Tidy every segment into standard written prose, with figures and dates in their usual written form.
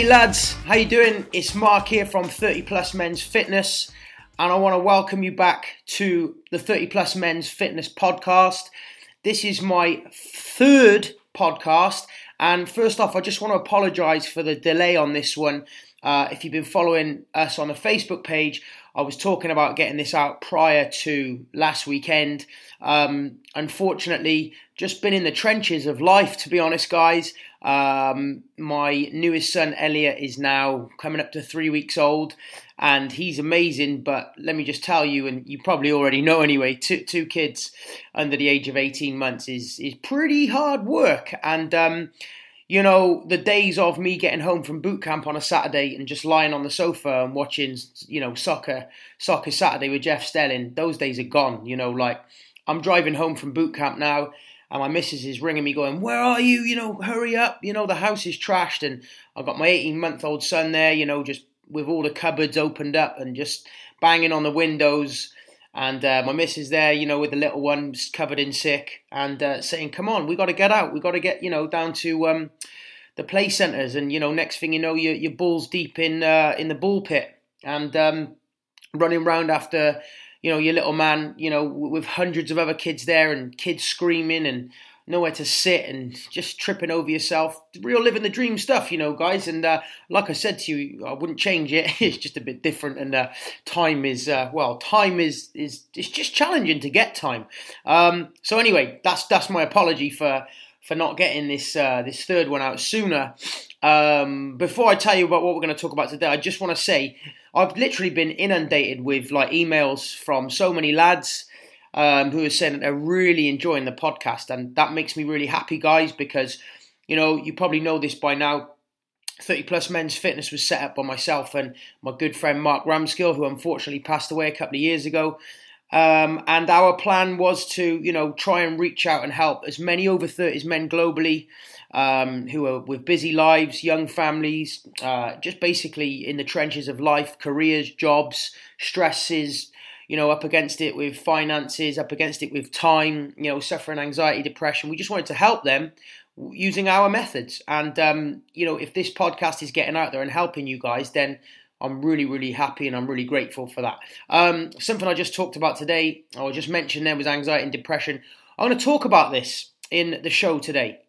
Hey lads, how you doing? It's Mark here from 30 Plus Men's Fitness, and I want to welcome you back to the 30 Plus Men's Fitness podcast. This is my third podcast, and first off, I just want to apologise for the delay on this one. If you've been following us on the Facebook page, I was talking about getting this out prior to last weekend. Unfortunately, just been in the trenches of life, to be honest, guys. My newest son, Elliot, is now coming up to 3 weeks old, and he's amazing. But let me just tell you, and you probably already know anyway, two kids under the age of 18 months is pretty hard work. And you know, the days of me getting home from boot camp on a Saturday and just lying on the sofa and watching, you know, soccer Saturday with Jeff Stelling, those days are gone. You know, like, I'm driving home from boot camp now, and my missus is ringing me going, "Where are you? You know, hurry up. You know, the house is trashed." And I've got my 18-month-old son there, you know, just with all the cupboards opened up and just banging on the windows. And my missus there, you know, with the little one covered in sick, and saying, "Come on, we got to get out. We got to get, you know, down to the play centres." And, you know, next thing you know, you're balls deep in the ball pit and running around after, you know, your little man, you know, with hundreds of other kids there and kids screaming and nowhere to sit and just tripping over yourself. Real living the dream stuff, you know, guys. And like I said to you, I wouldn't change it. It's just a bit different. And time is just challenging to get time. So anyway, that's my apology for not getting this third one out sooner. Before I tell you about what we're going to talk about today, I just want to say I've literally been inundated with like emails from so many lads who are saying that they're really enjoying the podcast, and that makes me really happy, guys, because, you know, you probably know this by now. 30 Plus Men's Fitness was set up by myself and my good friend Mark Ramskill, who unfortunately passed away a couple of years ago. And our plan was to, you know, try and reach out and help as many over 30s men globally who are with busy lives, young families, just basically in the trenches of life, careers, jobs, stresses, you know, up against it with finances, up against it with time, you know, suffering anxiety, depression. We just wanted to help them using our methods. And, you know, if this podcast is getting out there and helping you guys, then I'm really, really happy and I'm really grateful for that. Something I just talked about today, or just mentioned there, was anxiety and depression. I'm going to talk about this in the show today.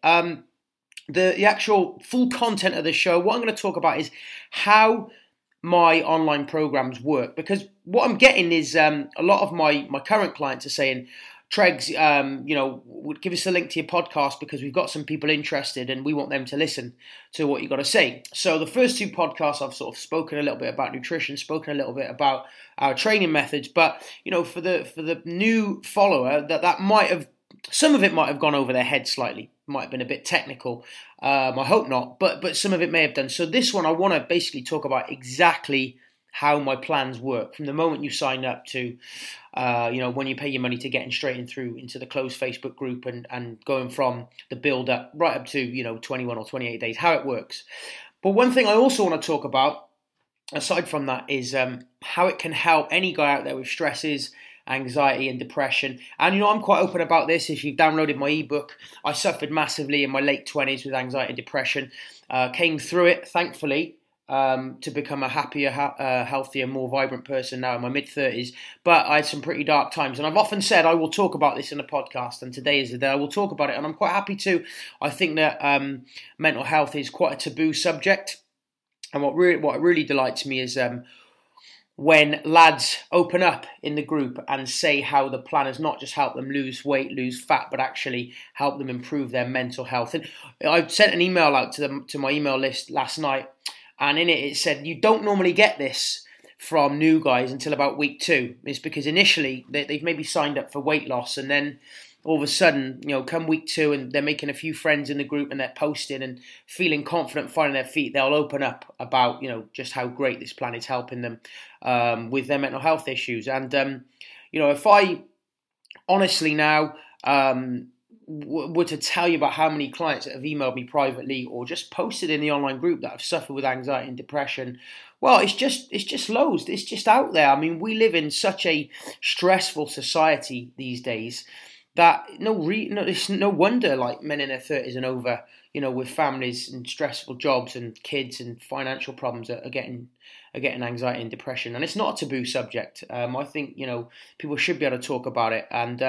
The actual full content of the show, what I'm going to talk about is how my online programs work, because what I'm getting is a lot of my current clients are saying, "Tregs, you know, give us a link to your podcast because we've got some people interested and we want them to listen to what you got to say." So the first two podcasts, I've sort of spoken a little bit about nutrition, spoken a little bit about our training methods, but, you know, for the new follower, that might have, some of it might have gone over their head slightly, might have been a bit technical. I hope not, but some of it may have done. So this one, I want to basically talk about exactly how my plans work from the moment you sign up to, you know, when you pay your money to getting straight into the closed Facebook group and going from the build up right up to, you know, 21 or 28 days, how it works. But one thing I also want to talk about, aside from that, is how it can help any guy out there with stresses, anxiety and depression. And, you know, I'm quite open about this. If you've downloaded my ebook, I suffered massively in my late 20s with anxiety and depression, came through it, thankfully, to become a happier, healthier, more vibrant person now in my mid-30s. But I had some pretty dark times. And I've often said I will talk about this in a podcast, and today is the day I will talk about it. And I'm quite happy to. I think that mental health is quite a taboo subject. And what really delights me is when lads open up in the group and say how the plan has not just helped them lose weight, lose fat, but actually help them improve their mental health. And I sent an email out to my email list last night, and in it said, you don't normally get this from new guys until about week 2. It's because initially they've maybe signed up for weight loss, and then all of a sudden, you know, come week 2 and they're making a few friends in the group and they're posting and feeling confident, finding their feet, they'll open up about, you know, just how great this plan is helping them with their mental health issues. And, you know, if I honestly now were to tell you about how many clients that have emailed me privately or just posted in the online group that have suffered with anxiety and depression, well, it's just loads. It's just out there. I mean, we live in such a stressful society these days that it's no wonder, like, men in their 30s and over, with families and stressful jobs and kids and financial problems are getting anxiety and depression. And it's not a taboo subject. I think, people should be able to talk about it. And,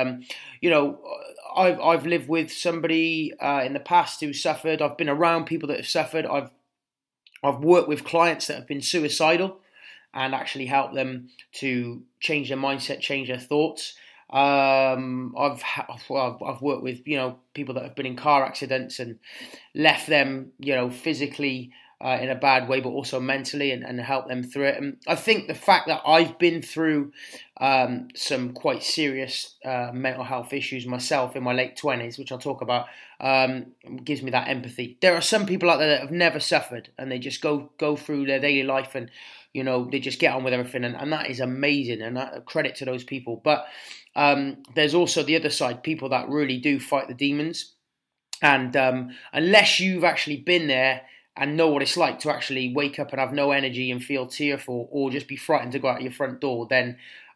I've lived with somebody in the past who suffered. I've been around people that have suffered. I've worked with clients that have been suicidal and actually helped them to change their mindset, change their thoughts. I've worked with people that have been in car accidents and left them physically in a bad way, but also mentally, and help them through it. And I think the fact that I've been through some quite serious mental health issues myself in my late 20s, which I'll talk about, gives me that empathy. There are some people out there that have never suffered and they just go through their daily life and they just get on with everything, and that is amazing, and credit to those people. But there's also the other side, people that really do fight the demons, and unless you've actually been there and know what it's like to actually wake up and have no energy and feel tearful or just be frightened to go out your front door, then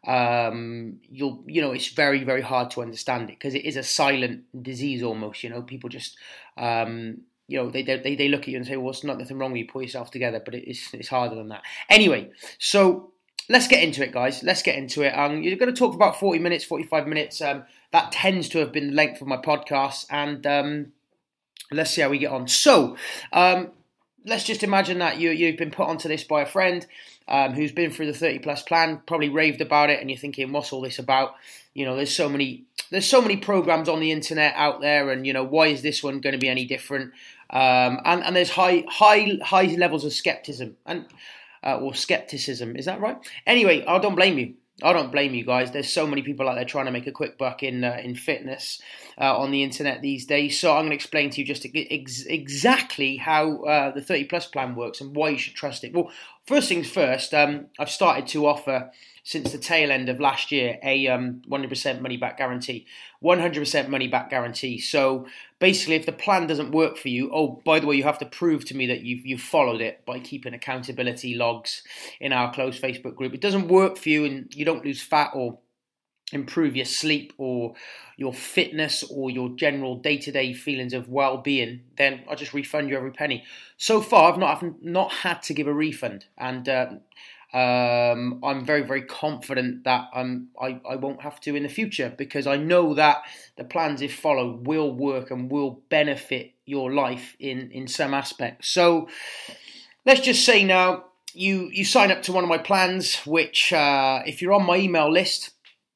it's very, very hard to understand it, because it is a silent disease almost. People just they look at you and say, well, there's nothing wrong with you, pull yourself together, but it's harder than that. Anyway, so let's get into it, guys. Let's get into it. You're going to talk for about 40 minutes, 45 minutes. That tends to have been the length of my podcast, and let's see how we get on. So, let's just imagine that you've been put onto this by a friend who's been through the 30 plus plan, probably raved about it, and you're thinking, what's all this about? There's so many programs on the internet out there, and why is this one going to be any different? And there's high levels of skepticism or skepticism. Is that right? Anyway, I don't blame you. I don't blame you guys. There's so many people out there trying to make a quick buck in fitness on the internet these days. So I'm going to explain to you just exactly how the 30 plus plan works and why you should trust it. Well, first things first, I've started to offer, since the tail end of last year, a 100% money back guarantee. 100% money back guarantee. So basically, if the plan doesn't work for you, oh, by the way, you have to prove to me that you've followed it by keeping accountability logs in our closed Facebook group. It doesn't work for you and you don't lose fat or improve your sleep or your fitness or your general day-to-day feelings of well-being, then I'll just refund you every penny. So far, I've not had to give a refund, and I'm very, very confident that I won't have to in the future, because I know that the plans, if followed, will work and will benefit your life in some aspects. So let's just say now you sign up to one of my plans, which if you're on my email list,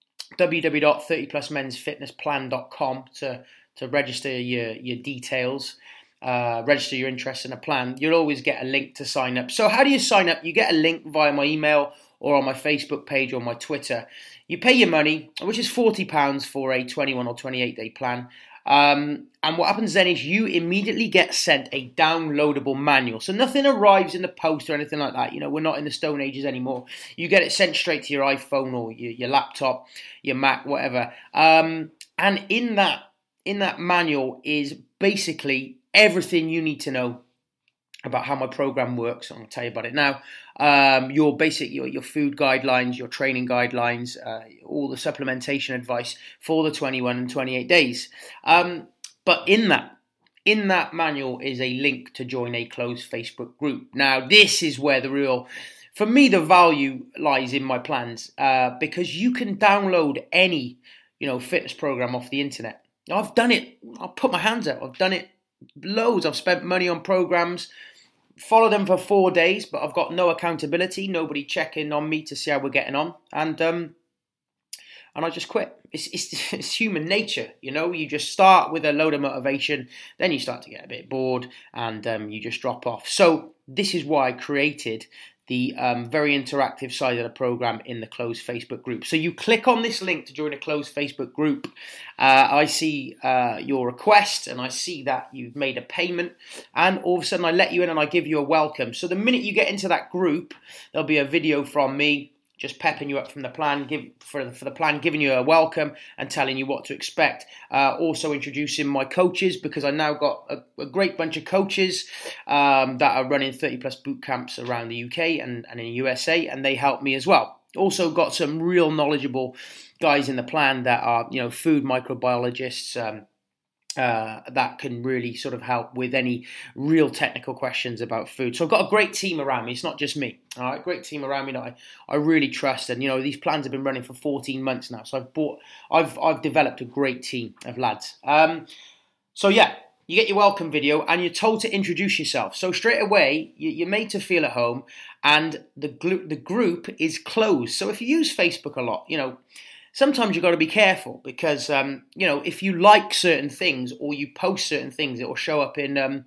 www.30plusmensfitnessplan.com to register your details, register your interest in a plan, you'll always get a link to sign up. So how do you sign up? You get a link via my email or on my Facebook page or my Twitter. You pay your money, which is £40 for a 21 or 28 day plan. And what happens then is you immediately get sent a downloadable manual. So nothing arrives in the post or anything like that. We're not in the Stone Ages anymore. You get it sent straight to your iPhone or your laptop, your Mac, whatever. And in that manual is basically everything you need to know about how my program works. I'm going to tell you about it now. Your food guidelines, your training guidelines, all the supplementation advice for the 21 and 28 days. But in that manual is a link to join a closed Facebook group. Now, this is where for me, the value lies in my plans, because you can download any, fitness program off the internet. I've done it. I'll put my hands up. I've done it loads. I've spent money on programs, follow them for 4 days, but I've got no accountability, nobody checking on me to see how we're getting on, and I just quit. It's human nature, you just start with a load of motivation, then you start to get a bit bored, and you just drop off. So this is why I created the very interactive side of the program in the closed Facebook group. So you click on this link to join a closed Facebook group. I see your request, and I see that you've made a payment, and all of a sudden I let you in and I give you a welcome. So the minute you get into that group, there'll be a video from me just pepping you up from the plan, for the plan, giving you a welcome and telling you what to expect. Also introducing my coaches, because I now got a great bunch of coaches that are running 30 plus boot camps around the UK and in the USA, and they help me as well. Also got some real knowledgeable guys in the plan that are, food microbiologists, that can really sort of help with any real technical questions about food. So I've got a great team around me. It's not just me. All right, great team around me that I really trust. And these plans have been running for 14 months now. So I've developed a great team of lads. So yeah, you get your welcome video and you're told to introduce yourself. So straight away, you're made to feel at home, and the group is closed. So if you use Facebook a lot, sometimes you've got to be careful because, if you like certain things or you post certain things, it will show up in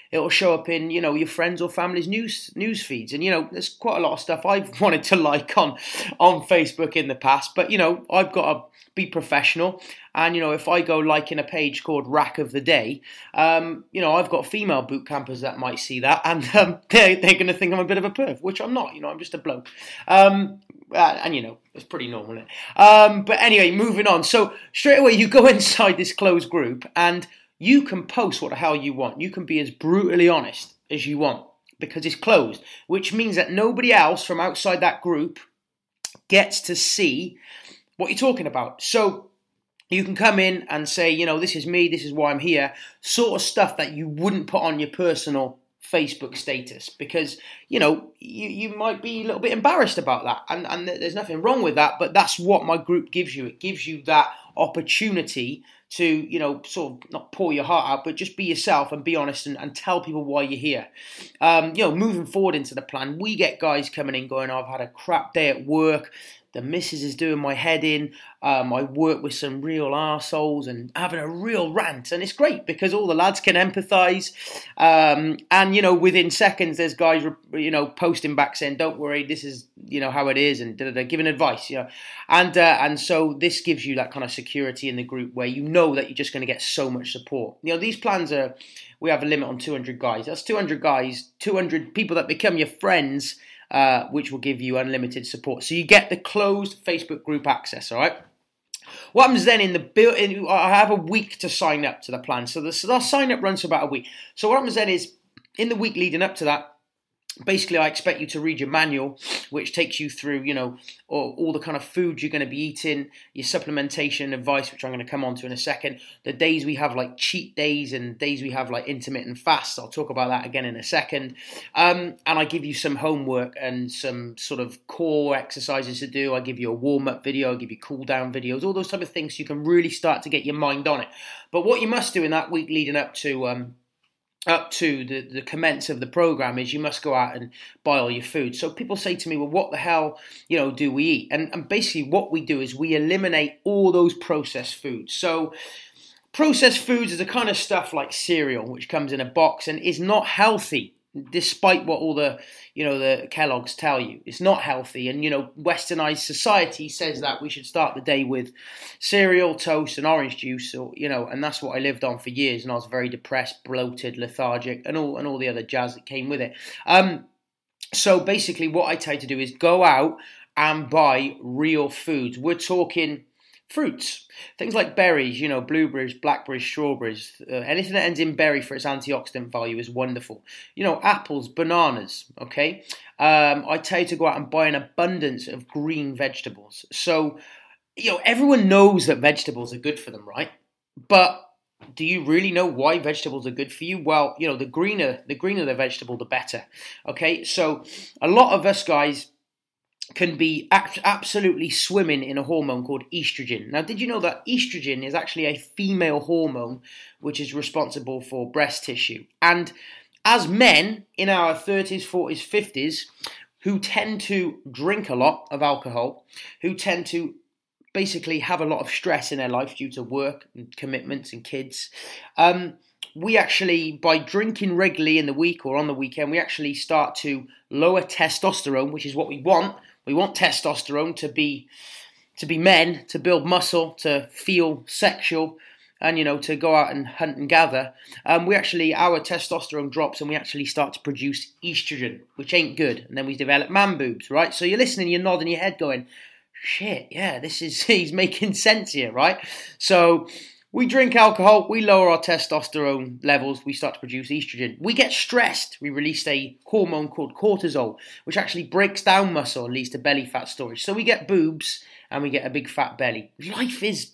your friends or family's news feeds. And, there's quite a lot of stuff I've wanted to like on Facebook in the past. But, I've got to be professional. And, if I go liking a page called Rack of the Day, I've got female boot campers that might see that. And they're going to think I'm a bit of a perv, which I'm not. I'm just a bloke. And it's pretty normal, isn't it? But anyway, moving on. So straight away, you go inside this closed group and you can post what the hell you want. You can be as brutally honest as you want because it's closed, which means that nobody else from outside that group gets to see what you're talking about. So you can come in and say, this is me, this is why I'm here, sort of stuff that you wouldn't put on your personal Facebook status because, you might be a little bit embarrassed about that. And there's nothing wrong with that, but that's what my group gives you. It gives you that opportunity to, sort of not pour your heart out, but just be yourself and be honest and tell people why you're here. Moving forward into the plan, we get guys coming in going, I've had a crap day at work. The missus is doing my head in. I work with some real arseholes and having a real rant. And it's great because all the lads can empathise. And, within seconds, there's guys, posting back saying, don't worry, this is, how it is, and giving advice, And so this gives you that kind of security in the group where you know that you're just going to get so much support. These plans we have a limit on 200 guys. That's 200 guys, 200 people that become your friends, which will give you unlimited support. So you get the closed Facebook group access, all right? What happens then I have a week to sign up to the plan. So the sign up runs for about a week. So what happens then is in the week leading up to that, basically I expect you to read your manual, which takes you through, all the kind of foods you're going to be eating, your supplementation advice, which I'm going to come on to in a second, the days we have like cheat days and days we have like intermittent fasts. I'll talk about that again in a second. And I give you some homework and some sort of core exercises to do. I give you a warm-up video, I give you cool-down videos, all those type of things so you can really start to get your mind on it. But what you must do in that week leading up to the commence of the program is you must go out and buy all your food. So people say to me, well, what the hell, do we eat? And basically what we do is we eliminate all those processed foods. So processed foods is the kind of stuff like cereal, which comes in a box and is not healthy. Despite what all the Kellogg's tell you, it's not healthy. And, westernized society says that we should start the day with cereal, toast and orange juice, and that's what I lived on for years. And I was very depressed, bloated, lethargic and all the other jazz that came with it. So basically what I try to do is go out and buy real foods. We're talking fruits, things like berries, blueberries, blackberries, strawberries, anything that ends in berry for its antioxidant value is wonderful. Apples, bananas, okay? I tell you to go out and buy an abundance of green vegetables. So, everyone knows that vegetables are good for them, right? But do you really know why vegetables are good for you? Well, the greener the vegetable, the better, okay? So a lot of us guys can be absolutely swimming in a hormone called estrogen. Now, did you know that estrogen is actually a female hormone which is responsible for breast tissue? And as men in our 30s, 40s, 50s, who tend to drink a lot of alcohol, who tend to basically have a lot of stress in their life due to work and commitments and kids, we actually, by drinking regularly in the week or on the weekend, we actually start to lower testosterone, which is what we want. We want testosterone to be men, to build muscle, to feel sexual, and to go out and hunt and gather. Our testosterone drops, and we actually start to produce estrogen, which ain't good. And then we develop man boobs, right? So you're listening, you're nodding your head, going, "Shit, yeah, he's making sense here, right?" So we drink alcohol, we lower our testosterone levels, we start to produce estrogen. We get stressed, we release a hormone called cortisol, which actually breaks down muscle and leads to belly fat storage. So we get boobs and we get a big fat belly. Life is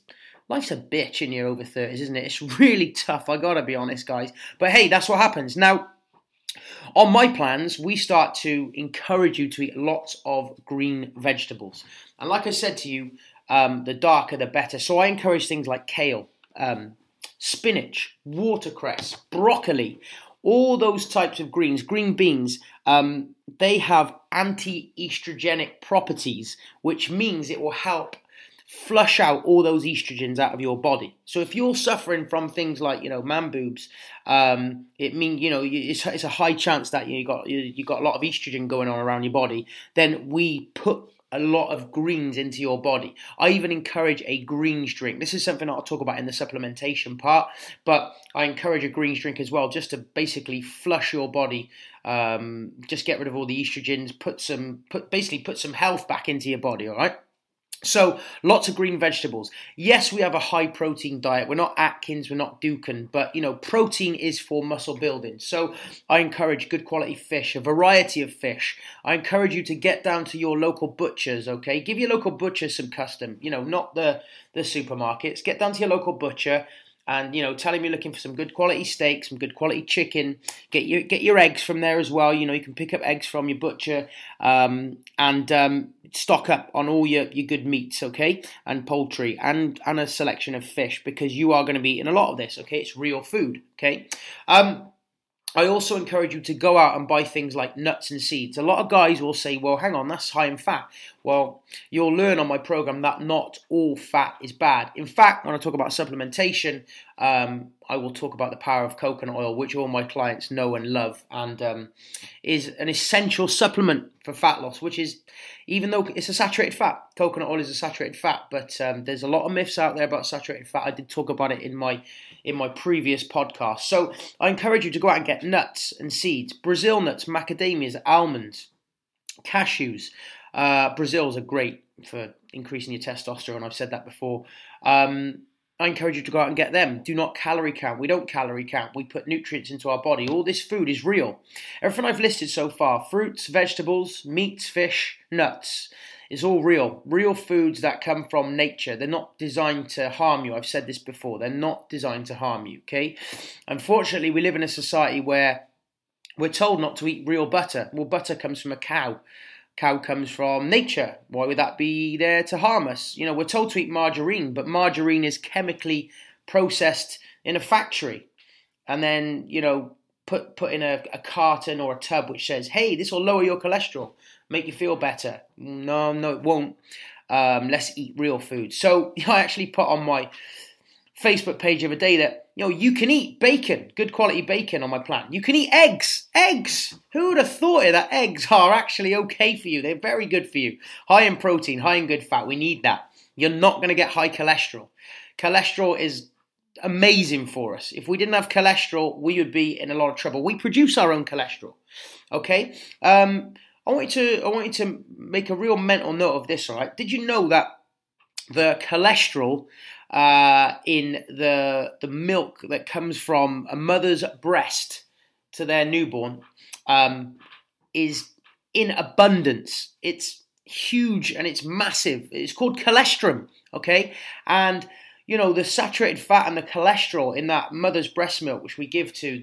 life's a bitch in your over 30s, isn't it? It's really tough, I gotta be honest, guys. But hey, that's what happens. Now, on my plans, we start to encourage you to eat lots of green vegetables. And like I said to you, the darker the better. So I encourage things like kale, spinach, watercress, broccoli, all those types of greens, green beans. They have anti-estrogenic properties, which means it will help flush out all those estrogens out of your body. So if you're suffering from things like, man boobs, it means, it's a high chance that you got a lot of estrogen going on around your body. Then we put a lot of greens into your body. I even encourage a greens drink. This is something I'll talk about in the supplementation part, but I encourage a greens drink as well, just to basically flush your body, just get rid of all the estrogens, put some health back into your body, all right? So, lots of green vegetables. Yes, we have a high protein diet. We're not Atkins, we're not Dukan, but, protein is for muscle building. So, I encourage good quality fish, a variety of fish. I encourage you to get down to your local butchers, okay? Give your local butcher some custom, not the supermarkets. Get down to your local butcher and, tell him you're looking for some good quality steak, some good quality chicken. Get your eggs from there as well. You can pick up eggs from your butcher, and stock up on all your good meats, okay, and poultry, and a selection of fish, because you are going to be eating a lot of this, okay? It's real food, okay? I also encourage you to go out and buy things like nuts and seeds. A lot of guys will say, well, hang on, that's high in fat. Well, you'll learn on my program that not all fat is bad. In fact, when I talk about supplementation, I will talk about the power of coconut oil, which all my clients know and love, and is an essential supplement for fat loss, which is, even though it's a saturated fat, coconut oil is a saturated fat, but there's a lot of myths out there about saturated fat. I did talk about it in my previous podcast. So I encourage you to go out and get nuts and seeds, Brazil nuts, macadamias, almonds, cashews. Brazils are great for increasing your testosterone. I've said that before. I encourage you to go out and get them. Do not calorie count. We don't calorie count. We put nutrients into our body. All this food is real. Everything I've listed so far, fruits, vegetables, meats, fish, nuts, is all real. Real foods that come from nature. They're not designed to harm you. I've said this before. They're not designed to harm you, okay? Unfortunately, we live in a society where we're told not to eat real butter. Well, butter comes from a cow. Cow comes from nature. Why would that be there to harm us? We're told to eat margarine, but margarine is chemically processed in a factory and then, put in a carton or a tub which says, hey, this will lower your cholesterol, make you feel better. No, it won't. Let's eat real food. So I actually put on my Facebook page the other day that, you can eat bacon, good quality bacon on my plan. You can eat eggs. Eggs! Who would have thought it, that eggs are actually okay for you? They're very good for you. High in protein, high in good fat. We need that. You're not going to get high cholesterol. Cholesterol is amazing for us. If we didn't have cholesterol, we would be in a lot of trouble. We produce our own cholesterol. Okay? I want you to make a real mental note of this, all right? Did you know that the cholesterol in the milk that comes from a mother's breast to their newborn is in abundance? It's huge and it's massive. It's called cholesterol, okay? And the saturated fat and the cholesterol in that mother's breast milk, which we give to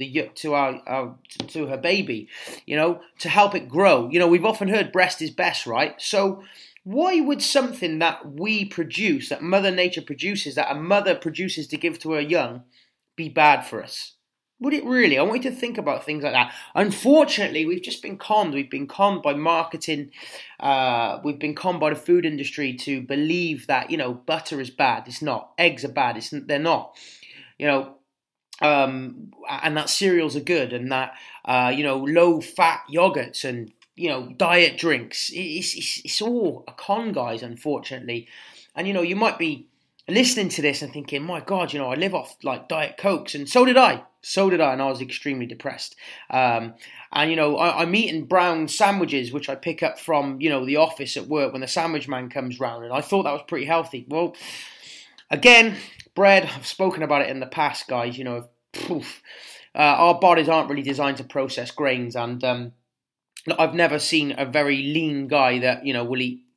her baby, to help it grow. We've often heard breast is best, right? So why would something that we produce, that Mother Nature produces, that a mother produces to give to her young, be bad for us? Would it really? I want you to think about things like that. Unfortunately, we've just been conned. We've been conned by marketing. We've been conned by the food industry to believe that, butter is bad. It's not. Eggs are bad. They're not. And that cereals are good, and that, low-fat yogurts and diet drinks. It's all a con, guys, unfortunately. And, you might be listening to this and thinking, my God, I live off like Diet Cokes. And so did I. And I was extremely depressed. I'm eating brown sandwiches, which I pick up from, the office at work when the sandwich man comes round. And I thought that was pretty healthy. Well, again, bread, I've spoken about it in the past, guys. Our bodies aren't really designed to process grains, and I've never seen a very lean guy that will eat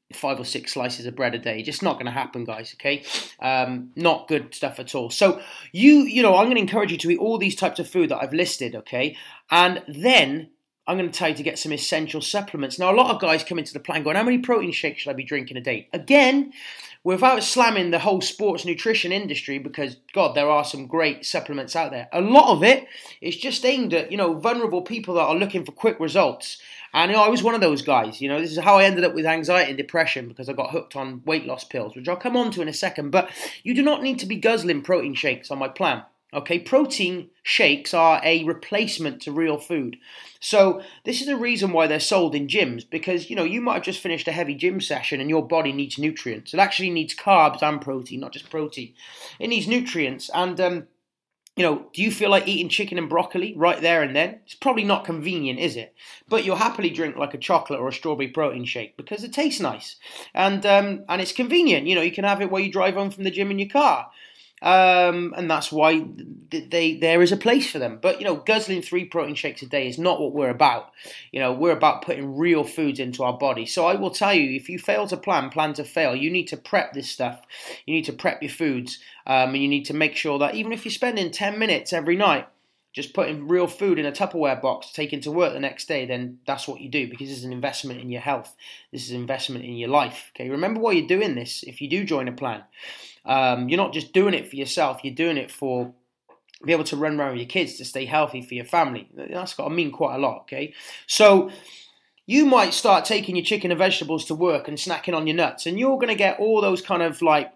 5 or 6 slices of bread a day. Just not going to happen, guys. Okay, not good stuff at all. So I'm going to encourage you to eat all these types of food that I've listed. Okay, and then I'm going to tell you to get some essential supplements. Now, a lot of guys come into the plan going, how many protein shakes should I be drinking a day? Again, without slamming the whole sports nutrition industry, because, God, there are some great supplements out there. A lot of it is just aimed at, vulnerable people that are looking for quick results. And I was one of those guys. This is how I ended up with anxiety and depression, because I got hooked on weight loss pills, which I'll come on to in a second. But you do not need to be guzzling protein shakes on my plan. Okay, protein shakes are a replacement to real food. So this is the reason why they're sold in gyms, because, you might have just finished a heavy gym session and your body needs nutrients. It actually needs carbs and protein, not just protein. It needs nutrients. And, do you feel like eating chicken and broccoli right there and then? It's probably not convenient, is it? But you'll happily drink like a chocolate or a strawberry protein shake because it tastes nice. And it's convenient. You can have it while you drive home from the gym in your car. And that's why there is a place for them. But, guzzling 3 protein shakes a day is not what we're about. We're about putting real foods into our body. So I will tell you, if you fail to plan to fail. You need to prep this stuff. You need to prep your foods. And you need to make sure that even if you're spending 10 minutes every night, just putting real food in a Tupperware box, taking to work the next day, then that's what you do, because this is an investment in your health. This is an investment in your life. Okay, remember why you're doing this. If you do join a plan, you're not just doing it for yourself. You're doing it for be able to run around with your kids, to stay healthy for your family. That's got to mean quite a lot. Okay, so you might start taking your chicken and vegetables to work and snacking on your nuts, and you're going to get all those kind of like.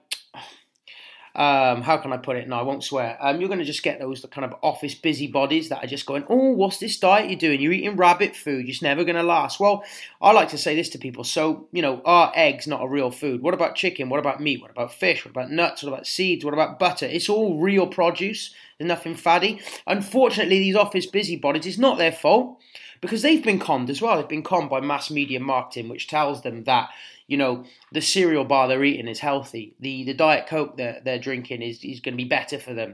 How can I put it? No, I won't swear. You're going to just get those kind of office busybodies that are just going, oh, what's this diet you're doing? You're eating rabbit food. It's never going to last. Well, I like to say this to people. So, are eggs not a real food? What about chicken? What about meat? What about fish? What about nuts? What about seeds? What about butter? It's all real produce. There's nothing fatty. Unfortunately, these office busybodies, it's not their fault, because they've been conned as well. They've been conned by mass media marketing, which tells them that, the cereal bar they're eating is healthy. The Diet Coke they're drinking is going to be better for them.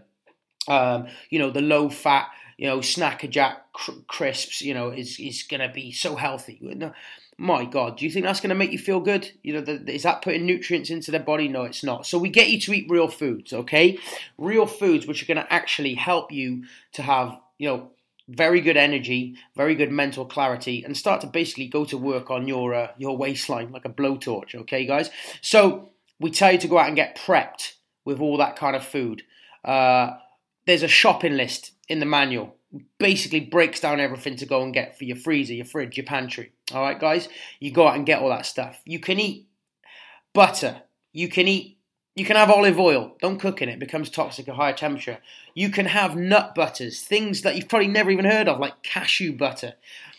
The low fat, Snacker Jack crisps, is going to be so healthy. My God, do you think that's going to make you feel good? Is that putting nutrients into their body? No, it's not. So we get you to eat real foods, okay? Real foods which are going to actually help you to have, very good energy, very good mental clarity, and start to basically go to work on your waistline like a blowtorch, okay, guys? So we tell you to go out and get prepped with all that kind of food. There's a shopping list in the manual. Basically breaks down everything to go and get for your freezer, your fridge, your pantry. All right, guys? You go out and get all that stuff. You can eat butter. You can have olive oil. Don't cook in it. It becomes toxic at higher temperature. You can have nut butters, things that you've probably never even heard of, like cashew butter,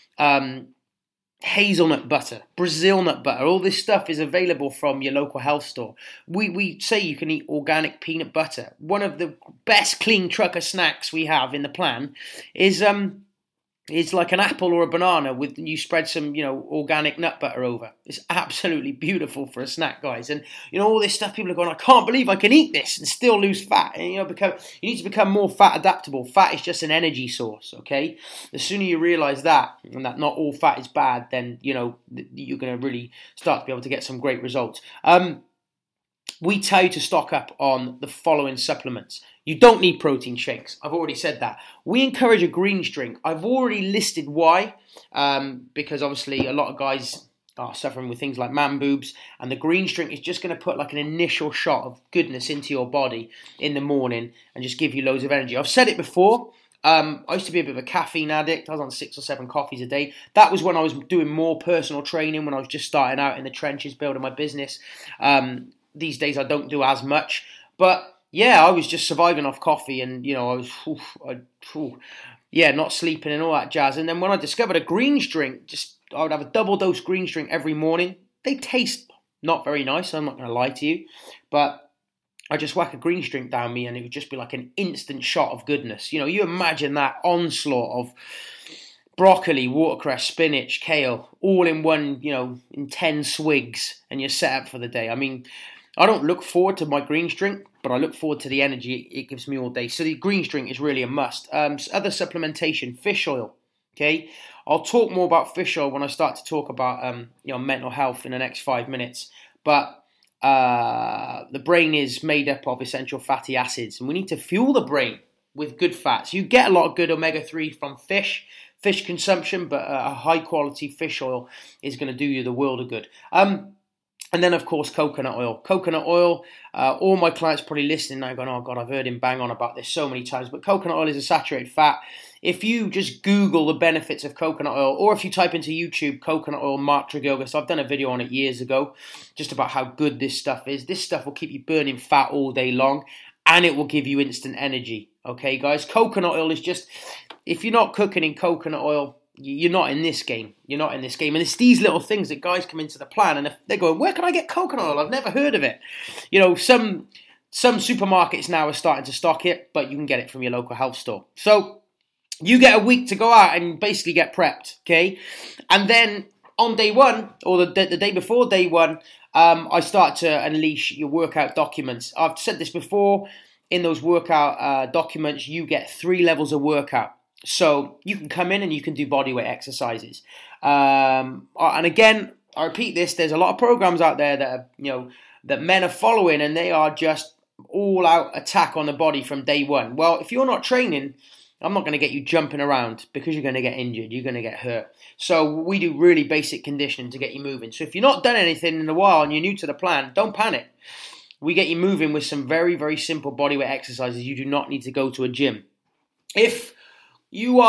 hazelnut butter, Brazil nut butter. All this stuff is available from your local health store. We say you can eat organic peanut butter. One of the best clean trucker snacks we have in the plan is like an apple or a banana with you spread some, organic nut butter over. It's absolutely beautiful for a snack, guys. And, all this stuff, people are going, I can't believe I can eat this and still lose fat. And, you need to become more fat adaptable. Fat is just an energy source, okay? The sooner you realize that, and that not all fat is bad, then, you're going to really start to be able to get some great results. We tell you to stock up on the following supplements. You don't need protein shakes. I've already said that. We encourage a greens drink. I've already listed why, because obviously a lot of guys are suffering with things like man boobs, and the greens drink is just going to put like an initial shot of goodness into your body in the morning and just give you loads of energy. I've said it before. I used to be a bit of a caffeine addict. I was on 6 or 7 coffees a day. That was when I was doing more personal training, when I was just starting out in the trenches, building my business. These days I don't do as much, but yeah, I was just surviving off coffee, and I was, not sleeping and all that jazz. And then when I discovered a greens drink, I would have a double dose greens drink every morning. They taste not very nice, I'm not going to lie to you, but I just whack a greens drink down me, and it would just be like an instant shot of goodness. You imagine that onslaught of broccoli, watercress, spinach, kale, all in one, in 10 swigs, and you're set up for the day. I mean, I don't look forward to my greens drink, but I look forward to the energy it gives me all day. So the greens drink is really a must. Other supplementation, fish oil. Okay, I'll talk more about fish oil when I start to talk about mental health in the next 5 minutes. But the brain is made up of essential fatty acids, and we need to fuel the brain with good fats. You get a lot of good omega-3 from fish consumption, but a high quality fish oil is going to do you the world of good. And then, of course, coconut oil. Coconut oil, all my clients probably listening now going, oh God, I've heard him bang on about this so many times. But coconut oil is a saturated fat. If you just Google the benefits of coconut oil, or if you type into YouTube, coconut oil, Mark Tregelgas, I've done a video on it years ago, just about how good this stuff is. This stuff will keep you burning fat all day long, and it will give you instant energy. Okay, guys? Coconut oil is just, if you're not cooking in coconut oil, you're not in this game. You're not in this game. And it's these little things that guys come into the plan and they're going, where can I get coconut oil? I've never heard of it. Some supermarkets now are starting to stock it, but you can get it from your local health store. So you get a week to go out and basically get prepped, okay? And then on day one, or the day before day one, I start to unleash your workout documents. I've said this before. In those workout documents, you get 3 levels of workout. So you can come in and you can do bodyweight exercises. And again, I repeat this, there's a lot of programs out there that are, that men are following, and they are just all out attack on the body from day one. Well, if you're not training, I'm not going to get you jumping around, because you're going to get injured, you're going to get hurt. So we do really basic conditioning to get you moving. So if you're not done anything in a while and you're new to the plan, don't panic. We get you moving with some very, very simple bodyweight exercises. You do not need to go to a gym. If you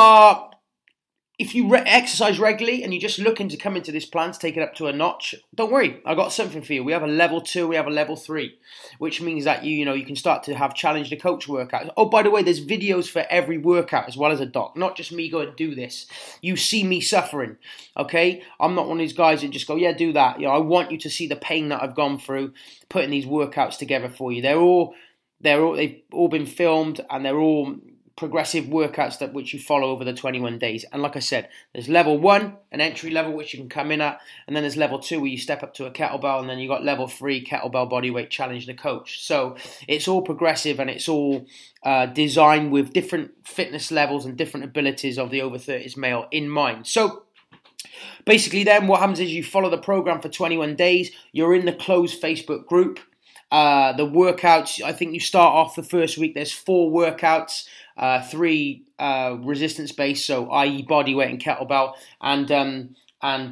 exercise regularly and you're just looking to come into this plan to take it up to a notch, don't worry, I got something for you. We have a level 2, we have a level 3, which means that you can start to have challenge the coach workouts. Oh, by the way, there's videos for every workout as well as a doc, not just me going do this. You see me suffering, okay? I'm not one of these guys that just go, yeah, do that. I want you to see the pain that I've gone through putting these workouts together for you. They've all been filmed, and they're all progressive workouts which you follow over the 21 days. And like I said, there's level 1, an entry level, which you can come in at, and then there's level 2 where you step up to a kettlebell, and then you got level 3, kettlebell bodyweight challenge the coach. So it's all progressive, and it's all designed with different fitness levels and different abilities of the over 30s male in mind. So basically then what happens is you follow the program for 21 days. You're in the closed Facebook group. The workouts, I think you start off the first week, there's 4 workouts, 3 resistance based, so i.e. bodyweight and kettlebell, and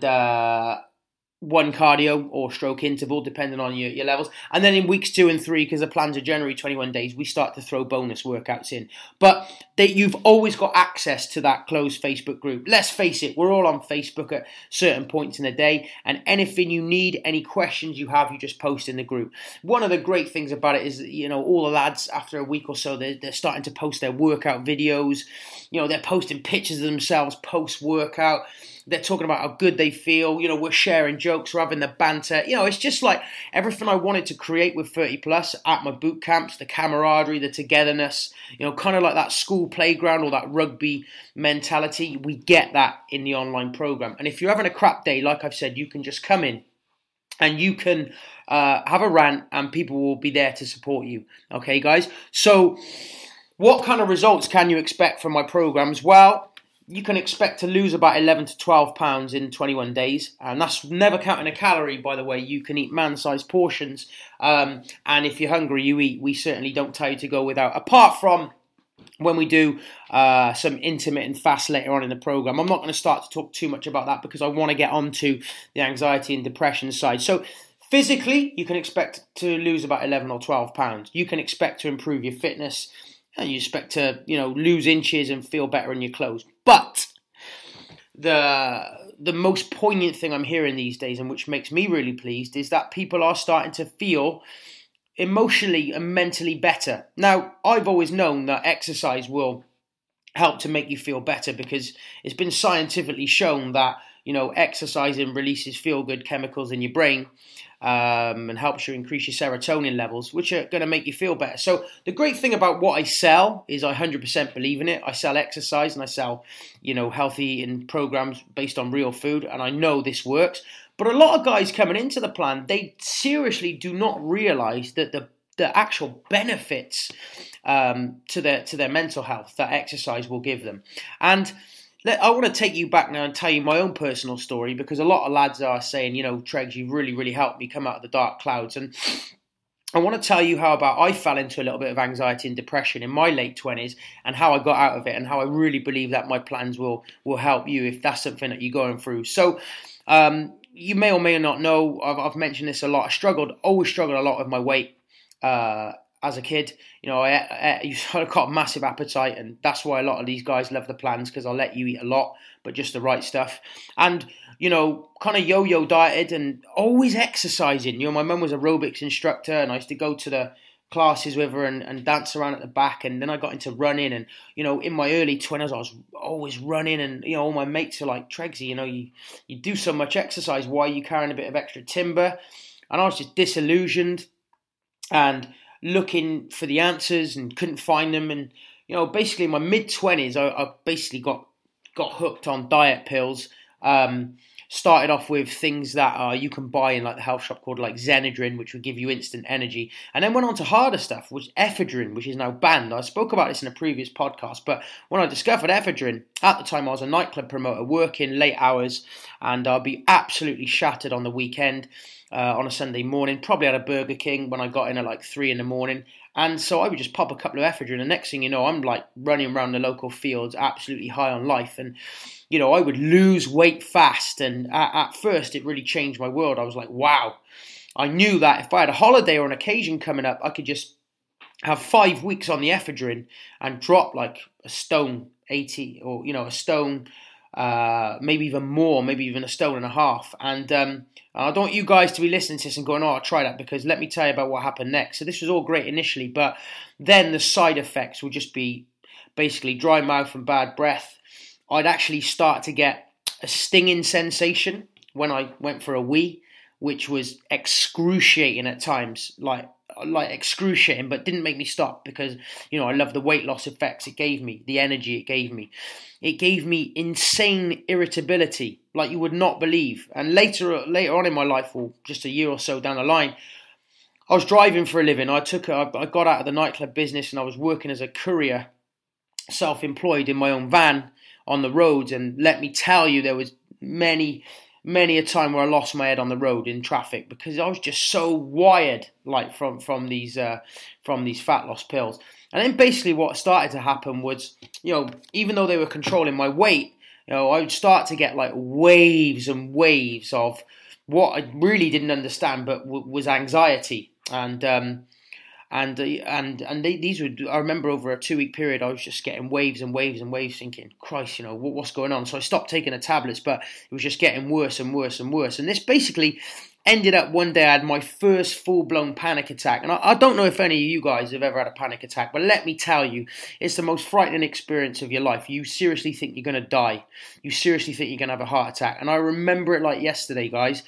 1 cardio or stroke interval, depending on your levels. And then in weeks 2 and 3, because the plans are generally 21 days, we start to throw bonus workouts in. But you've always got access to that closed Facebook group. Let's face it, we're all on Facebook at certain points in the day, and anything you need, any questions you have, you just post in the group. One of the great things about it is that, all the lads, after a week or so, they're starting to post their workout videos. They're posting pictures of themselves post-workout. They're talking about how good they feel. We're sharing jokes, we're having the banter. It's just like everything I wanted to create with 30 Plus at my boot camps, the camaraderie, the togetherness, kind of like that school playground or that rugby mentality. We get that in the online program. And if you're having a crap day, like I've said, you can just come in and you can have a rant, and people will be there to support you. Okay, guys? So what kind of results can you expect from my programs? Well, you can expect to lose about 11 to 12 pounds in 21 days. And that's never counting a calorie, by the way. You can eat man-sized portions. And if you're hungry, you eat. We certainly don't tell you to go without. Apart from when we do some intermittent fast later on in the program. I'm not going to start to talk too much about that, because I want to get on to the anxiety and depression side. So physically, you can expect to lose about 11 or 12 pounds. You can expect to improve your fitness. And you expect to, lose inches and feel better in your clothes. But the most poignant thing I'm hearing these days, and which makes me really pleased, is that people are starting to feel emotionally and mentally better. Now, I've always known that exercise will help to make you feel better, because it's been scientifically shown that, exercising releases feel-good chemicals in your brain. And helps you increase your serotonin levels, which are going to make you feel better. So the great thing about what I sell is I 100% believe in it. I sell exercise, and I sell, healthy eating programs based on real food, and I know this works. But a lot of guys coming into the plan, they seriously do not realize that the actual benefits to their mental health that exercise will give them. And I want to take you back now and tell you my own personal story, because a lot of lads are saying, Tregs, you've really, really helped me come out of the dark clouds. And I want to tell you how about I fell into a little bit of anxiety and depression in my late 20s, and how I got out of it, and how I really believe that my plans will help you if that's something that you're going through. So you may or may not know, I've mentioned this a lot. I always struggled a lot with my weight as a kid. I got a massive appetite, and that's why a lot of these guys love the plans, because I'll let you eat a lot, but just the right stuff. And kind of yo-yo dieted and always exercising. My mum was an aerobics instructor, and I used to go to the classes with her and dance around at the back. And then I got into running, and in my early 20s I was always running, and all my mates are like, Tregsy, you do so much exercise, why are you carrying a bit of extra timber? And I was just disillusioned and looking for the answers and couldn't find them. And basically in my mid-20s I basically got hooked on diet pills. Started off with things that you can buy in like the health shop, called like Xenadrin, which would give you instant energy, and then went on to harder stuff, which ephedrine, which is now banned. I spoke about this in a previous podcast, but when I discovered ephedrine, at the time I was a nightclub promoter working late hours, and I'd be absolutely shattered on the weekend. On a Sunday morning, probably at a Burger King when I got in at like 3 a.m. And so I would just pop a couple of ephedrine, and next thing you know, I'm like running around the local fields, absolutely high on life. And, I would lose weight fast. And at first, it really changed my world. I was like, wow. I knew that if I had a holiday or an occasion coming up, I could just have 5 weeks on the ephedrine and drop like a stone 80, or, a stone, maybe even more, maybe even a stone and a half. And I don't want you guys to be listening to this and going, I'll try that, because let me tell you about what happened next. So this was all great initially, but then the side effects would just be basically dry mouth and bad breath. I'd actually start to get a stinging sensation when I went for a wee, which was excruciating at times, like excruciating, but didn't make me stop, because I love the weight loss effects it gave me, the energy it gave me. It gave me insane irritability, like you would not believe. And later on in my life, or just a year or so down the line, I was driving for a living. I got out of the nightclub business, and I was working as a courier, self-employed in my own van on the roads. And let me tell you, there was many a time where I lost my head on the road in traffic, because I was just so wired, like from these fat loss pills. And then basically what started to happen was, even though they were controlling my weight, I would start to get like waves and waves of what I really didn't understand, but was anxiety. These would, I remember over a 2-week period, I was just getting waves and waves and waves, thinking, Christ, what's going on? So I stopped taking the tablets, but it was just getting worse and worse and worse. And this basically ended up one day I had my first full-blown panic attack. And I don't know if any of you guys have ever had a panic attack, but let me tell you, it's the most frightening experience of your life. You seriously think you're going to die. You seriously think you're going to have a heart attack. And I remember it like yesterday, guys.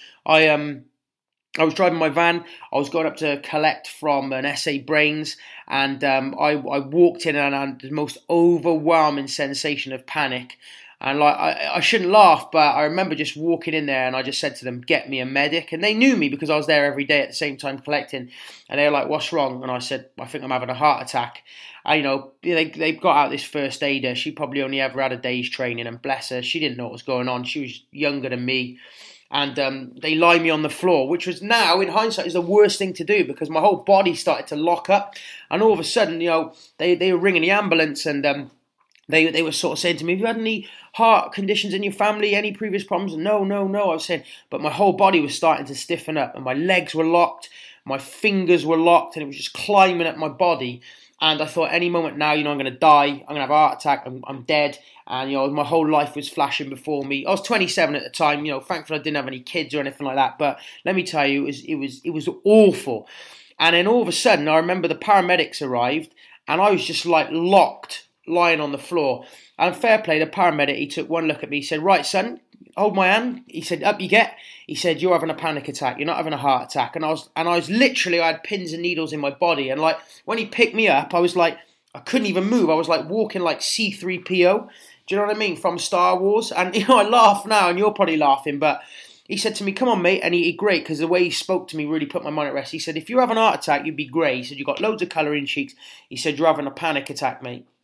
I was driving my van. I was going up to collect from an SA Brains, and I walked in and I had the most overwhelming sensation of panic. And like I shouldn't laugh, but I remember just walking in there and I just said to them, "Get me a medic." And they knew me because I was there every day at the same time collecting. And they were like, "What's wrong?" And I said, "I think I'm having a heart attack." They got out this first aider. She probably only ever had a day's training, and bless her, she didn't know what was going on. She was younger than me. And they lie me on the floor, which was now, in hindsight, is the worst thing to do, because my whole body started to lock up. And all of a sudden, they were ringing the ambulance, and they were sort of saying to me, "Have you had any heart conditions in your family, any previous problems?" No. I was saying, but my whole body was starting to stiffen up, and my legs were locked, my fingers were locked, and it was just climbing up my body. And I thought, any moment now, I'm going to die. I'm going to have a heart attack. I'm dead. And, my whole life was flashing before me. I was 27 at the time. Thankfully I didn't have any kids or anything like that. But let me tell you, it was awful. And then all of a sudden, I remember the paramedics arrived, and I was just like locked, lying on the floor. And fair play, the paramedic, he took one look at me. He said, "Right, son, hold my hand." He said, "Up you get." He said, "You're having a panic attack. You're not having a heart attack." And I was literally, I had pins and needles in my body. And like, when he picked me up, I was like, I couldn't even move. I was like walking like C-3PO. Do you know what I mean? From Star Wars. And, I laugh now, and you're probably laughing, but he said to me, "Come on, mate." And he great, because the way he spoke to me really put my mind at rest. He said, "If you're having a heart attack, you'd be grey." He said, "You've got loads of colour in your cheeks." He said, "You're having a panic attack, mate."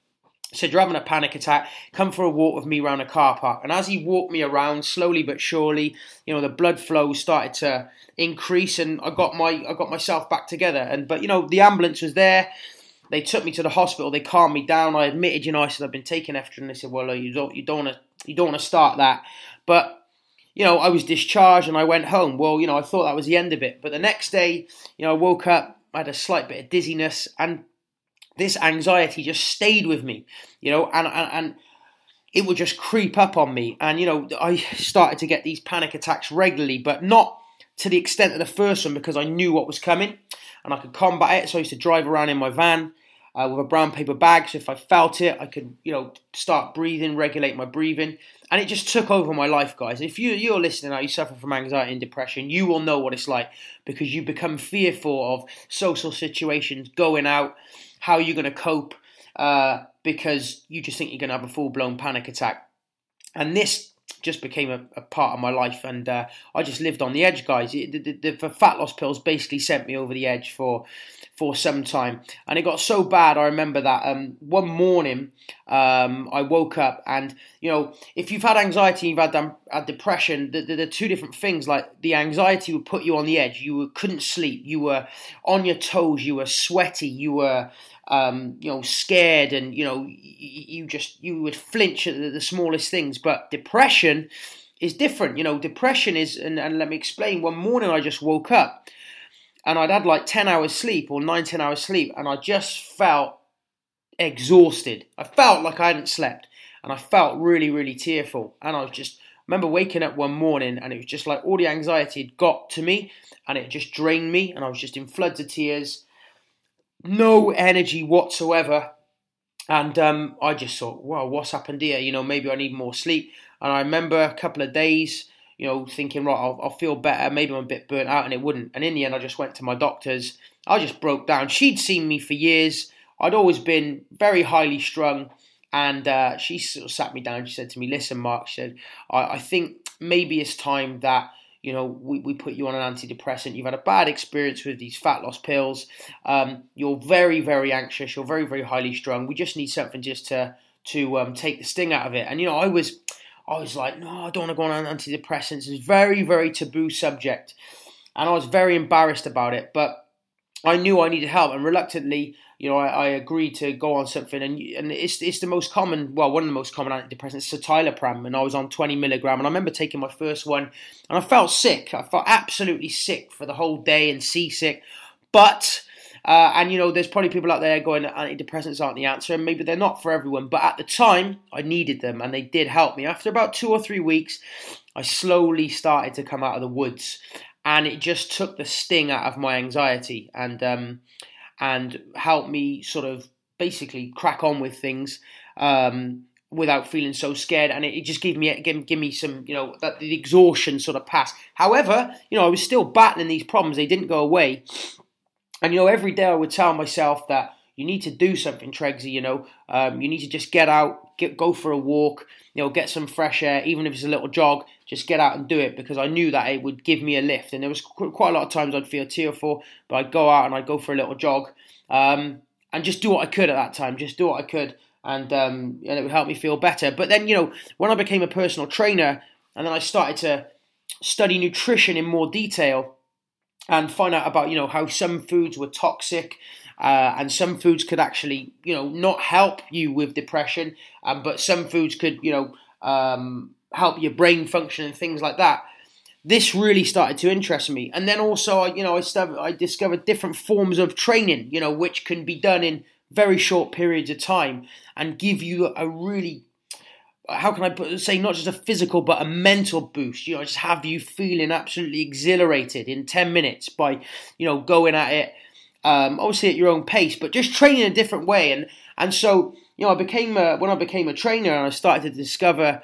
said, "You're having a panic attack. Come for a walk with me around the car park." And as he walked me around, slowly but surely, the blood flow started to increase, and I got myself back together. But the ambulance was there. They took me to the hospital. They calmed me down. I admitted, I said I've been taking ephedrine. They said, "Well, you don't want to start that." But I was discharged and I went home. Well, I thought that was the end of it. But the next day, I woke up, I had a slight bit of dizziness, and this anxiety just stayed with me, and it would just creep up on me. And, I started to get these panic attacks regularly, but not to the extent of the first one, because I knew what was coming and I could combat it. So I used to drive around in my van with a brown paper bag. So if I felt it, I could, start breathing, regulate my breathing. And it just took over my life, guys. If you're listening now, you suffer from anxiety and depression, you will know what it's like, because you become fearful of social situations, going out, how you're going to cope, because you just think you're going to have a full-blown panic attack. And this just became a part of my life, and I just lived on the edge, guys. The fat loss pills basically sent me over the edge for some time, and it got so bad. I remember that one morning I woke up, and if you've had anxiety, you've had depression, the two different things. Like, the anxiety would put you on the edge. You couldn't sleep. You were on your toes. You were sweaty. You were scared, and you would flinch at the smallest things. But depression is different. Depression is, and let me explain. One morning I just woke up, and I'd had like 10 hours sleep or 9-10 hours sleep, and I just felt exhausted. I felt like I hadn't slept, and I felt really, really tearful. And I remember waking up one morning, and it was just like all the anxiety had got to me, and it just drained me, and I was just in floods of tears. No energy whatsoever, and I just thought, wow, what's happened here? Maybe I need more sleep. And I remember a couple of days, thinking, right, I'll feel better. Maybe I'm a bit burnt out, and it wouldn't. And in the end, I just went to my doctor's. I just broke down. She'd seen me for years. I'd always been very highly strung, and she sort of sat me down. She said to me, "Listen, Mark," she said, I think maybe it's time that we put you on an antidepressant. You've had a bad experience with these fat loss pills. You're very, very anxious. You're very, very highly strung. We just need something just to take the sting out of it." And I was like, no, I don't want to go on antidepressants. It's a very, very taboo subject, and I was very embarrassed about it. But I knew I needed help, and reluctantly, I agreed to go on something. And it's the most common, well, one of the most common antidepressants, citalopram, and I was on 20 milligram. And I remember taking my first one, and I felt sick. I felt absolutely sick for the whole day and seasick. But there's probably people out there going, antidepressants aren't the answer, and maybe they're not for everyone. But at the time, I needed them, and they did help me. After about 2 or 3 weeks, I slowly started to come out of the woods, and it just took the sting out of my anxiety, and helped me sort of basically crack on with things without feeling so scared. And it just gave me some, that the exhaustion sort of passed. However, I was still battling these problems. They didn't go away. And, every day I would tell myself that you need to do something, Tregsy, you need to just get out, go for a walk, get some fresh air, even if it's a little jog, just get out and do it, because I knew that it would give me a lift. And there was quite a lot of times I'd feel tearful, but I'd go out and I'd go for a little jog, and just do what I could at that time, just do what I could, and it would help me feel better. But then, when I became a personal trainer, and then I started to study nutrition in more detail, and find out about, how some foods were toxic, and some foods could actually, not help you with depression, but some foods could, help your brain function and things like that. This really started to interest me. And then also, I discovered different forms of training, which can be done in very short periods of time and give you a really, how can I say, not just a physical but a mental boost. Just have you feeling absolutely exhilarated in 10 minutes by, going at it, obviously at your own pace, but just training a different way. And so, when I became a trainer, and I started to discover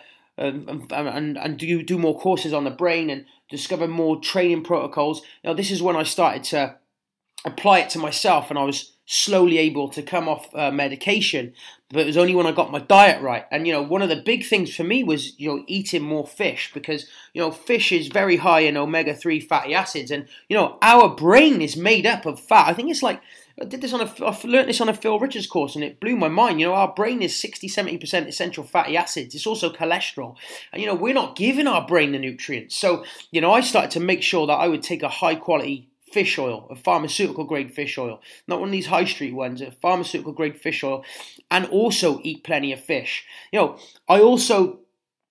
and do more courses on the brain and discover more training protocols. This is when I started to apply it to myself, and I was slowly able to come off medication. But it was only when I got my diet right. And, one of the big things for me was, eating more fish, because, fish is very high in omega-3 fatty acids. And, our brain is made up of fat. I think it's like I did this I learned this on a Phil Richards course, and it blew my mind. Our brain is 60-70% essential fatty acids. It's also cholesterol. And, we're not giving our brain the nutrients. So, I started to make sure that I would take a high quality fish oil, a pharmaceutical grade fish oil, not one of these high street ones, a pharmaceutical grade fish oil, and also eat plenty of fish. I also,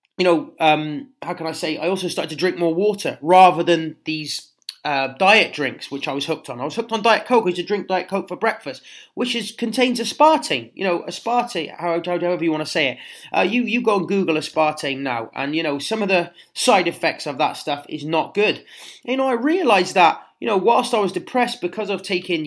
how can I say, I also started to drink more water rather than these diet drinks, which I was hooked on. I was hooked on Diet Coke. I used to drink Diet Coke for breakfast, which contains aspartame. Aspartame, however you want to say it. You go and Google aspartame now, and some of the side effects of that stuff is not good. I realised that whilst I was depressed because of taking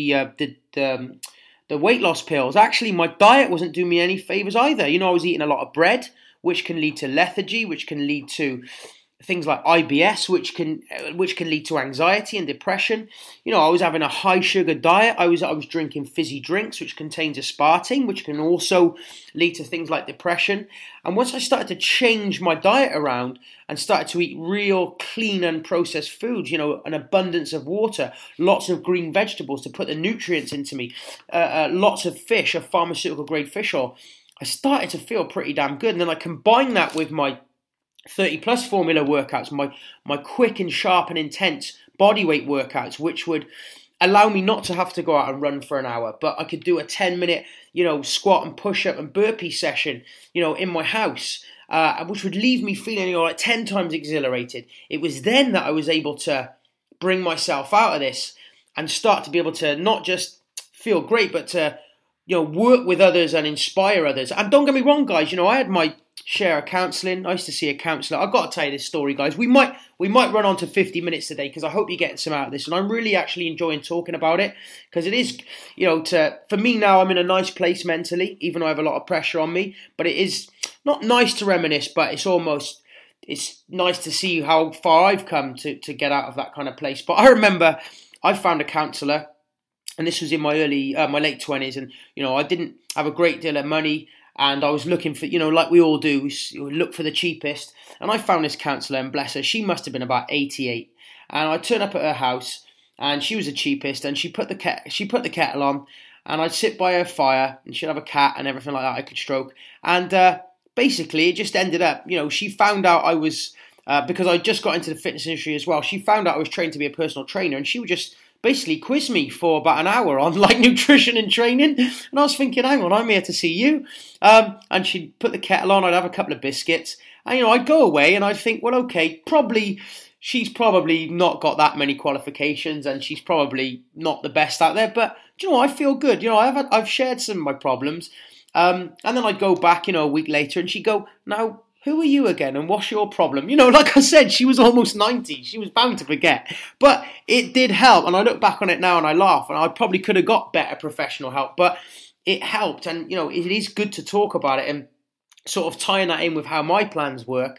the weight loss pills, actually my diet wasn't doing me any favours either. I was eating a lot of bread, which can lead to lethargy, which can lead to things like IBS, which can lead to anxiety and depression. I was having a high sugar diet. I was drinking fizzy drinks, which contains aspartame, which can also lead to things like depression. And once I started to change my diet around and started to eat real clean unprocessed foods, an abundance of water, lots of green vegetables to put the nutrients into me, lots of fish, a pharmaceutical grade fish oil, I started to feel pretty damn good. And then I combined that with my 30 plus formula workouts, my quick and sharp and intense bodyweight workouts, which would allow me not to have to go out and run for an hour, but I could do a 10-minute, squat and push up and burpee session, in my house, which would leave me feeling, like 10 times exhilarated. It was then that I was able to bring myself out of this and start to be able to not just feel great, but to, work with others and inspire others. And don't get me wrong, guys, I had my share of counselling. I used to see a counsellor. I've got to tell you this story, guys. We might run on to 50 minutes today because I hope you're getting some out of this, and I'm really actually enjoying talking about it because it is, for me now, I'm in a nice place mentally, even though I have a lot of pressure on me. But it is not nice to reminisce, but it's nice to see how far I've come to get out of that kind of place. But I remember I found a counsellor, and this was in my my late 20s, and I didn't have a great deal of money. And I was looking for, like we all do, we look for the cheapest. And I found this counsellor, and bless her, she must have been about 88. And I turned up at her house, and she was the cheapest. And she put the kettle on, and I'd sit by her fire, and she'd have a cat and everything like that I could stroke. And basically, it just ended up, she found out I was, because I just got into the fitness industry as well, she found out I was trained to be a personal trainer, and she would just basically quiz me for about an hour on like nutrition and training. And I was thinking, hang on, I'm here to see you. And she'd put the kettle on, I'd have a couple of biscuits. And, I'd go away and I'd think, well, okay, she's probably not got that many qualifications and she's probably not the best out there. But, I feel good. I've shared some of my problems. And then I'd go back, a week later and she'd go, now, who are you again and what's your problem? Like I said, she was almost 90. She was bound to forget. But it did help. And I look back on it now and I laugh. And I probably could have got better professional help. But it helped. And, it is good to talk about it. And sort of tying that in with how my plans work,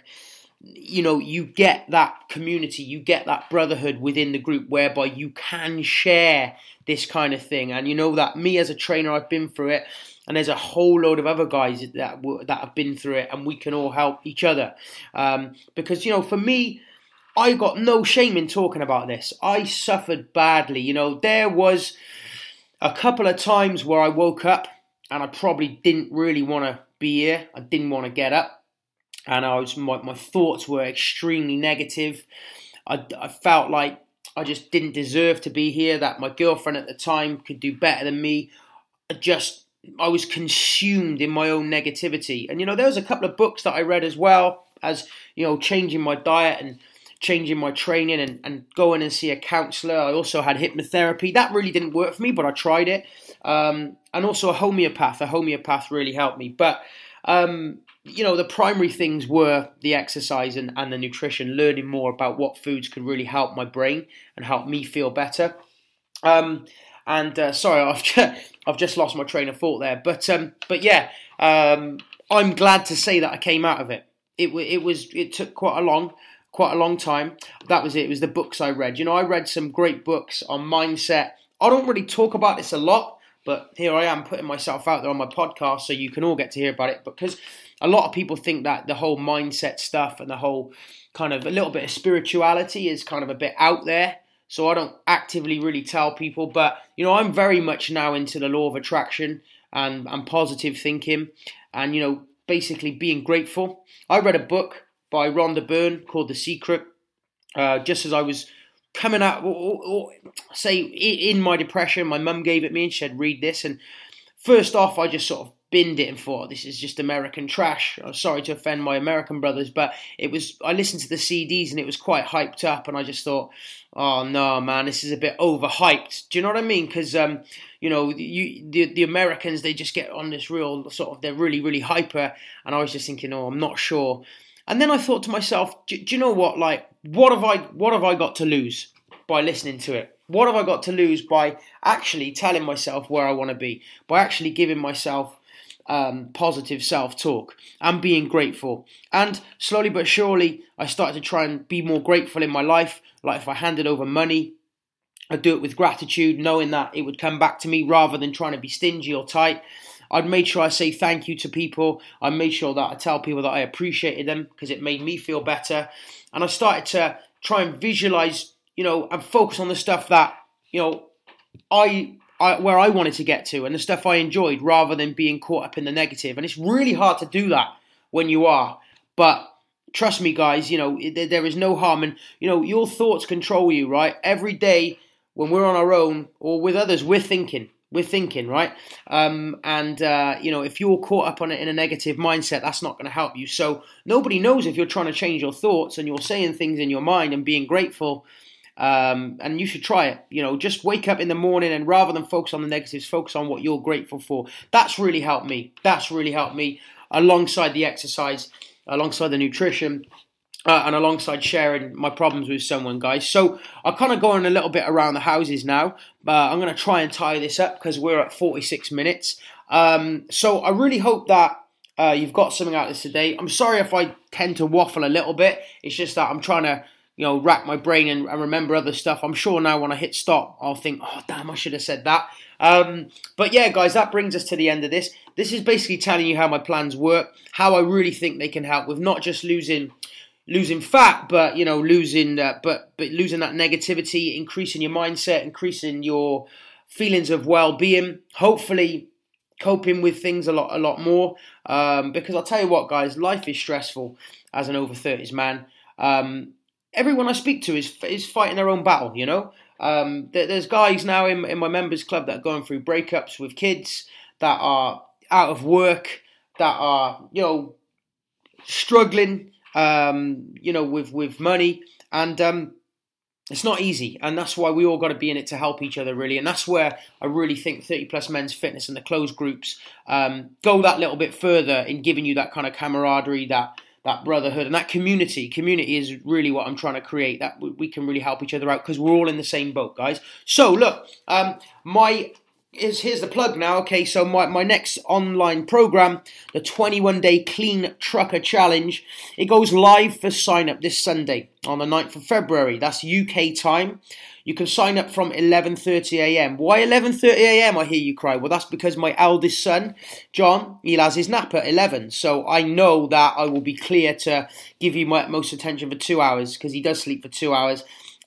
you get that community, you get that brotherhood within the group whereby you can share this kind of thing. And that me as a trainer, I've been through it. And there's a whole load of other guys that have been through it, and we can all help each other. Because, for me, I got no shame in talking about this. I suffered badly. There was a couple of times where I woke up and I probably didn't really want to be here. I didn't want to get up. And my thoughts were extremely negative. I felt like I just didn't deserve to be here, that my girlfriend at the time could do better than me. I was consumed in my own negativity. And, there was a couple of books that I read as well as, changing my diet and changing my training and going and see a counsellor. I also had hypnotherapy. That really didn't work for me, but I tried it. And also a homeopath. A homeopath really helped me. But, the primary things were the exercise and the nutrition, learning more about what foods could really help my brain and help me feel better. Sorry, I've just lost my train of thought there. But yeah, I'm glad to say that I came out of it. It took quite a long time. That was it. It was the books I read. I read some great books on mindset. I don't really talk about this a lot, but here I am putting myself out there on my podcast so you can all get to hear about it, because a lot of people think that the whole mindset stuff and the whole kind of a little bit of spirituality is kind of a bit out there. so I don't actively really tell people. But, I'm very much now into the law of attraction and positive thinking and, basically being grateful. I read a book by Rhonda Byrne called The Secret, just as I was coming out, say, in my depression. My mum gave it me and she said, read this. And first off, I just sort of binned it and thought, this is just American trash. I'm sorry to offend my American brothers, but I listened to the CDs and it was quite hyped up, and I just thought, oh no, man, this is a bit overhyped. Do you know what I mean? Because, the Americans, they just get on this real sort of, they're really, really hyper, and I was just thinking, oh, I'm not sure. And then I thought to myself, do you know what? Like, what have I got to lose by listening to it? What have I got to lose by actually telling myself where I want to be? By actually giving myself positive self-talk and being grateful. And slowly but surely, I started to try and be more grateful in my life. Like if I handed over money, I'd do it with gratitude, knowing that it would come back to me rather than trying to be stingy or tight. I'd made sure I say thank you to people. I made sure that I tell people that I appreciated them because it made me feel better. And I started to try and visualize, and focus on the stuff that, where I wanted to get to and the stuff I enjoyed rather than being caught up in the negative. And it's really hard to do that when you are. But trust me, guys, there is no harm. And, your thoughts control you, right? Every day when we're on our own or with others, we're thinking, right? If you're caught up on it in a negative mindset, that's not going to help you. So nobody knows if you're trying to change your thoughts and you're saying things in your mind and being grateful. And you should try it. Just wake up in the morning and rather than focus on the negatives, focus on what you're grateful for. That's really helped me. Alongside the exercise, alongside the nutrition, and alongside sharing my problems with someone, guys. So I'm kind of going a little bit around the houses now. I'm going to try and tie this up because we're at 46 minutes. So I really hope that you've got something out of this today. I'm sorry if I tend to waffle a little bit. It's just that I'm trying to rack my brain and remember other stuff. I'm sure now when I hit stop, I'll think, oh, damn, I should have said that. But yeah, guys, that brings us to the end of this. This is basically telling you how my plans work, how I really think they can help with not just losing fat, but, losing that negativity, increasing your mindset, increasing your feelings of well-being, hopefully coping with things a lot more. Because I'll tell you what, guys, life is stressful as an over 30s man. Everyone I speak to is fighting their own battle, There's guys now in my members club that are going through breakups with kids, that are out of work, that are, struggling, with money. And it's not easy. And that's why we all got to be in it to help each other, really. And that's where I really think 30 Plus Men's Fitness and the closed groups go that little bit further in giving you that kind of camaraderie, that brotherhood and that community. Community is really what I'm trying to create, that we can really help each other out because we're all in the same boat, guys. So look, here's the plug now. Okay, so my next online program, the 21-day Clean Trucker Challenge, it goes live for sign up this Sunday on the 9th of February. That's UK time. You can sign up from 11:30 a.m. Why 11:30 a.m. I hear you cry? Well, that's because my eldest son, John, he has his nap at 11. So I know that I will be clear to give you my utmost attention for 2 hours because he does sleep for 2 hours.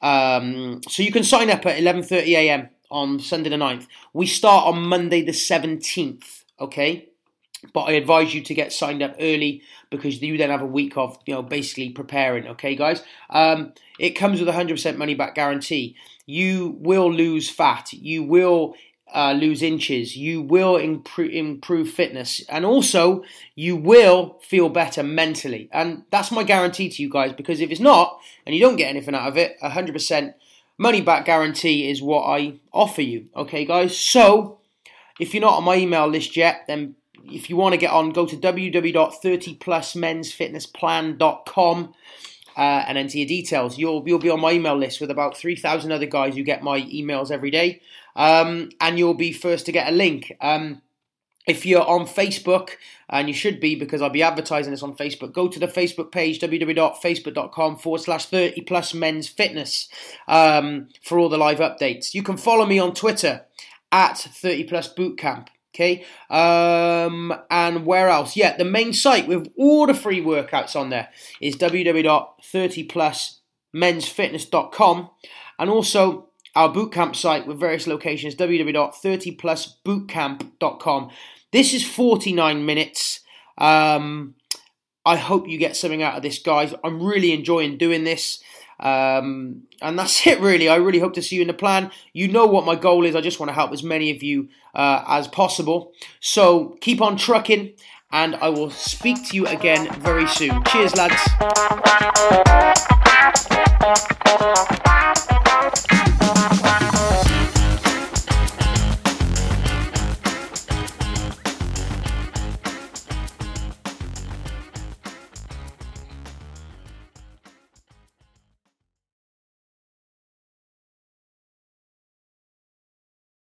So you can sign up at 11:30 a.m. on Sunday the 9th. We start on Monday the 17th, okay? But I advise you to get signed up early because you then have a week of, basically preparing, okay, guys? It comes with a 100% money back guarantee. You will lose fat. You will lose inches. You will improve fitness. And also, you will feel better mentally. And that's my guarantee to you guys, because if it's not, and you don't get anything out of it, 100% money back guarantee is what I offer you, okay, guys? So, if you're not on my email list yet, then if you want to get on, go to www.30plusmensfitnessplan.com and enter your details. You'll be on my email list with about 3,000 other guys who get my emails every day, and you'll be first to get a link. If you're on Facebook, and you should be because I'll be advertising this on Facebook, go to the Facebook page, www.facebook.com/30plusmensfitness for all the live updates. You can follow me on Twitter at 30plusbootcamp. Okay, and where else? Yeah, the main site with all the free workouts on there is www.30plusmensfitness.com. and also our bootcamp site with various locations, www.30plusbootcamp.com. This is 49 minutes. I hope you get something out of this, guys. I'm really enjoying doing this. And that's it, really. I really hope to see you in the plan. You know what my goal is. I just want to help as many of you as possible. So keep on trucking, and I will speak to you again very soon. Cheers, lads.